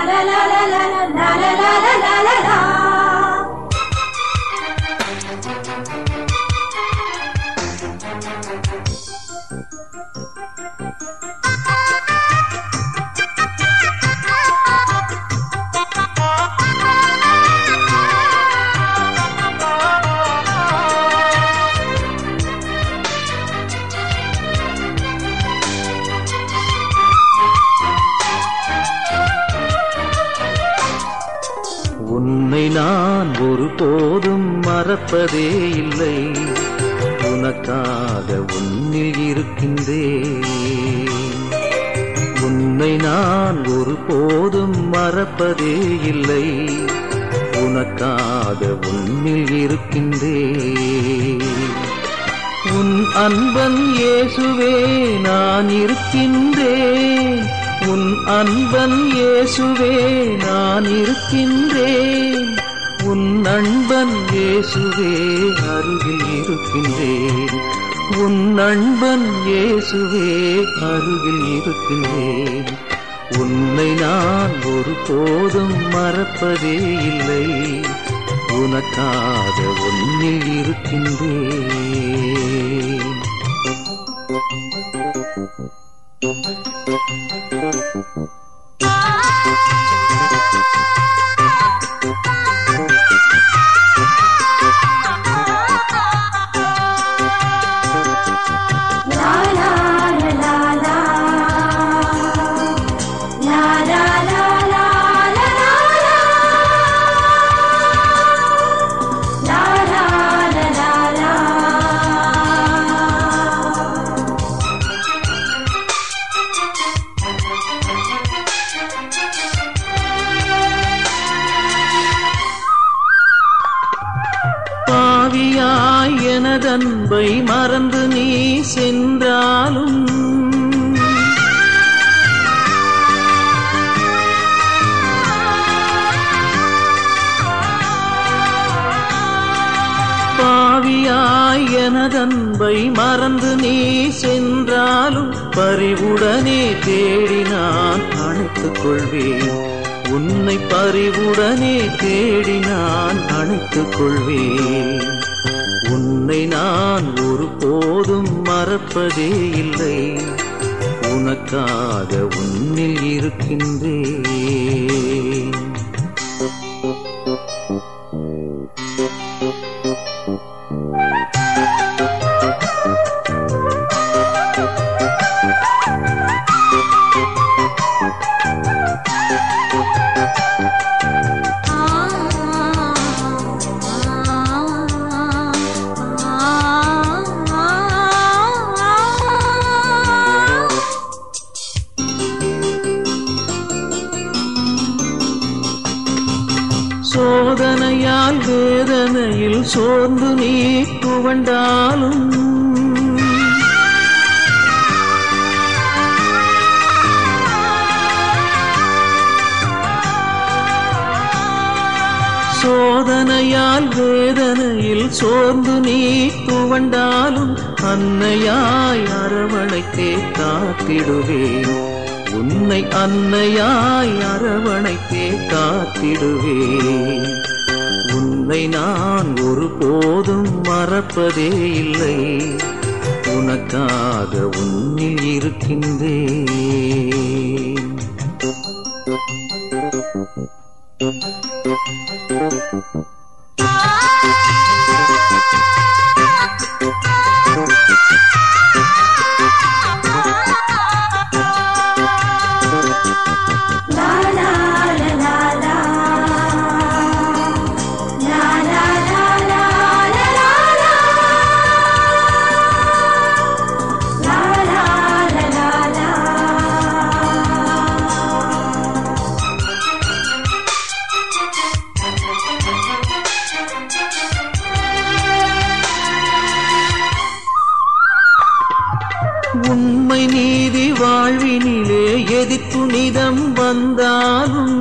உன்னை நான் ஒருபோதும் மறப்பதே இல்லை, உனக்காக உன்னில் இருக்கின்றேன். உன்னை நான் ஒருபோதும் மறப்பதே இல்லை, உனக்காக உன்னில் இருக்கின்றேன். உன் அன்பன் இயேசுவே நான் இருக்கின்றேன், உன் அன்பன் இயேசுவே நான் இருக்கின்றேன். உன் அன்பன் இயேசுவே அருகில் இருக்கின்றேன், உன் அன்பன் இயேசுவே அருகில் இருக்கின்றேன். உன்னை நான் ஒருபோதும் மறப்பதே இல்லை, உனக்காக உன்னில் இருக்கின்றேன். பாவியாய் எனதன்பை மறந்து நீ சென்றாலும், பாவியாய் எனதன்பை மறந்து நீ சென்றாலும், பரிவுடனே தேடி நான் அணைத்துக் கொள்வேன். உன்னை பரிவுடனே தேடி நான் அணைத்துக் கொள்வேன். உன்னை நான் ஒருபோதும் மறப்பதே இல்லை, உனக்காக உன்னில் இருக்கின்றேன். சோதனையால் வேதனையில் சோர்ந்து நீ துவண்டாலும், சோதனையால் வேதனையில் சோர்ந்து நீ துவண்டாலும், அன்னையாய் அரவணைத்தே காத்திடுவேன். உன்னை அன்னையாய் அரவணைத்தே காத்திடுவேன். உன்னை நான் ஒருபோதும் மறப்பதே இல்லை, உனக்காக உன்னில் இருக்கின்றேன். உண்மை நீதி வாழ்வினிலே எதி துணிதம் வந்தாலும்,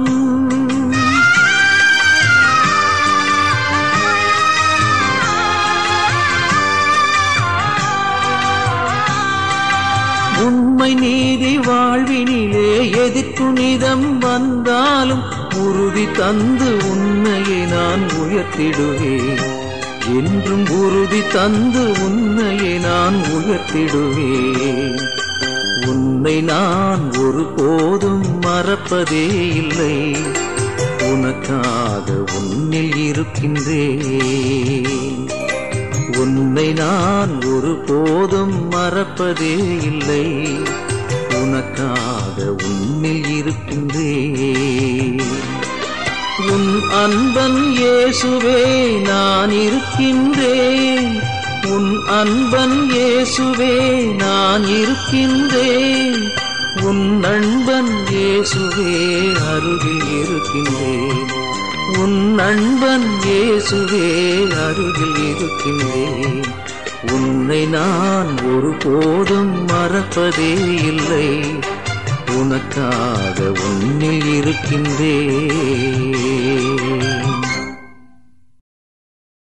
உண்மை நீதி வாழ்வினிலே எதிர்த்துணிதம் வந்தாலும் உறுதி தந்து உன்னையை நான் உயர்த்திடுவேன். என்றும் உறுதி தந்து உன்னையை நான் உயர்த்திடுவேன். உன்னை நான் ஒருபோதும் மறப்பதே இல்லை. உனக்காக உன்னில் இருக்கின்றேன். உன்னை நான் ஒருபோதும் மறப்பதே இல்லை. உனக்காக உன்னில் இருக்கின்றேன். உன் அன்பன் இயேசுவே நான் இருக்கின்றேன். உன் அன்பன் இயேசுவே நான் இருக்கின்றேன். உன் நண்பன் இயேசுவே அருகில் இருக்கின்றேன். உன் நண்பன் இயேசுவே அருகில் இருக்கின்றேன். உன்னை நான் ஒருபோதும் மறப்பதே இல்லை. உனக்காக உன்னில் இருக்கின்றேன்.